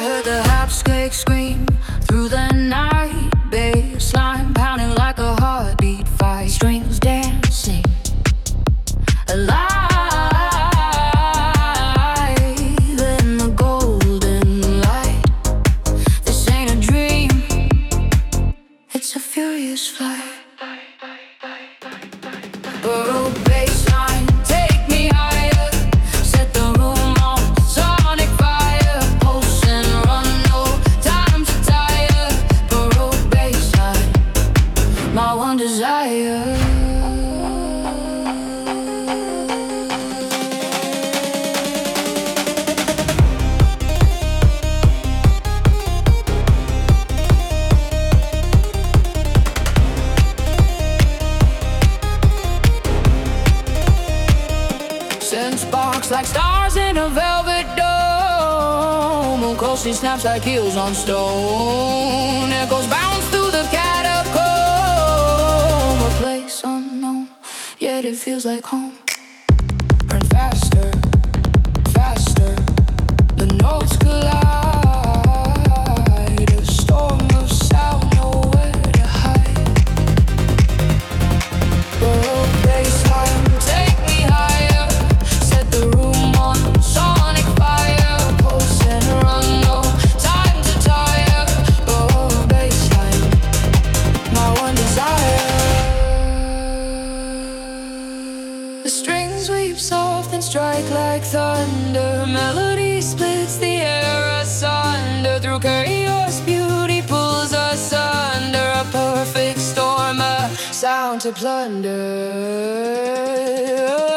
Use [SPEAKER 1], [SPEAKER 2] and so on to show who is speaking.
[SPEAKER 1] heard the hopscake scream through the night. Bassline pounding like a heartbeat fight. Strings dancing alive in the golden light. This ain't a dream, it's a furious flight. Burrow bassline, take me higher. Set the room on sonic fire. Pulse and run, no time to tire. Burrow bassline, my one desire. Send sparks like stars in a velvet dome. Closely snaps like heels on stone. Echoes bounce through the catacomb. A place unknown, yet it feels like home. Burn faster, faster. The notes collide. A storm of sound, nowhere to hide. Burrow bassline, take me higher. Set the room on sonic fire. Pulse and run, no time to tire. Burrow bassline, my one desire. The strings weave soft and strike like thunder. Melody splits the air asunder. Through chaos, beauty pulls us under. A perfect storm, a sound to plunder.